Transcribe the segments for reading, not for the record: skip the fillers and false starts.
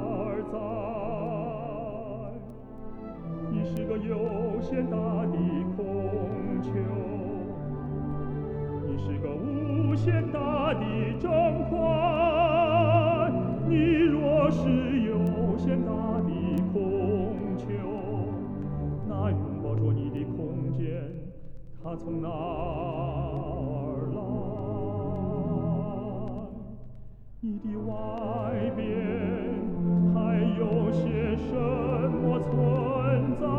而在。你是个有限大的空球，你是个无限大的整块。你若是有限大的空球，那拥抱着你的空间，它从哪儿来？你的外边还有些什么存在？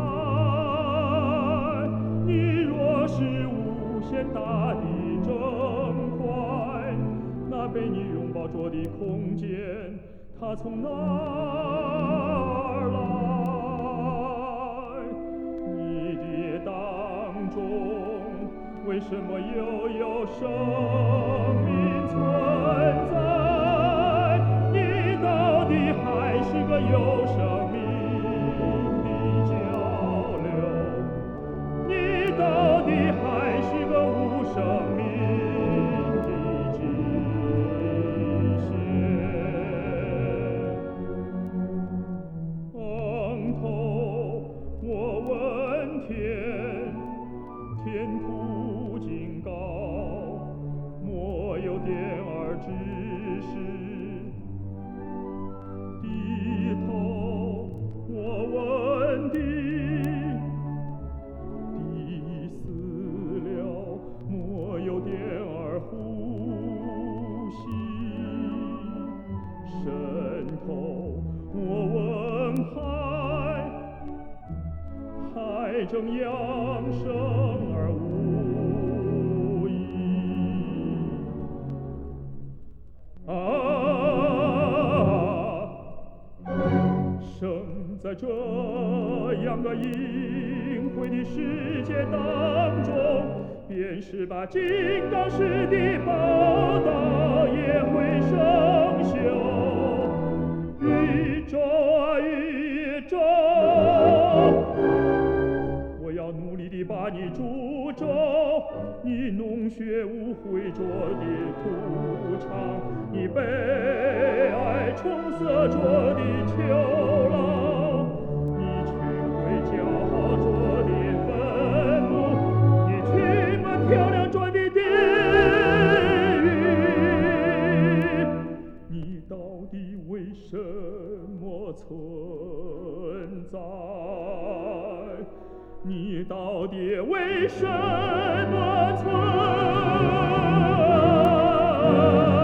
你若是无限大的整块，那被你拥抱着的空间，它从哪儿来？你的当中为什么又有生命存在？你到底还是个有生命的交流，你到底还是个无生命的极限。昂头我问天，天途竟高，莫有点儿知识。低头我问地，地死了，莫有点儿呼吸。伸头我问海，海正扬升而无益。生在这样个淫秽的世界当中，便是把金刚石的宝刀也会生锈。宇宙啊宇宙，我要努力地把你铸就，你弄血污秽着的土场，你被爱冲色着的囚牢，你去回骄傲着的坟墓，你去满漂亮着的地狱，你到底为什么存在？你到底为什么存在？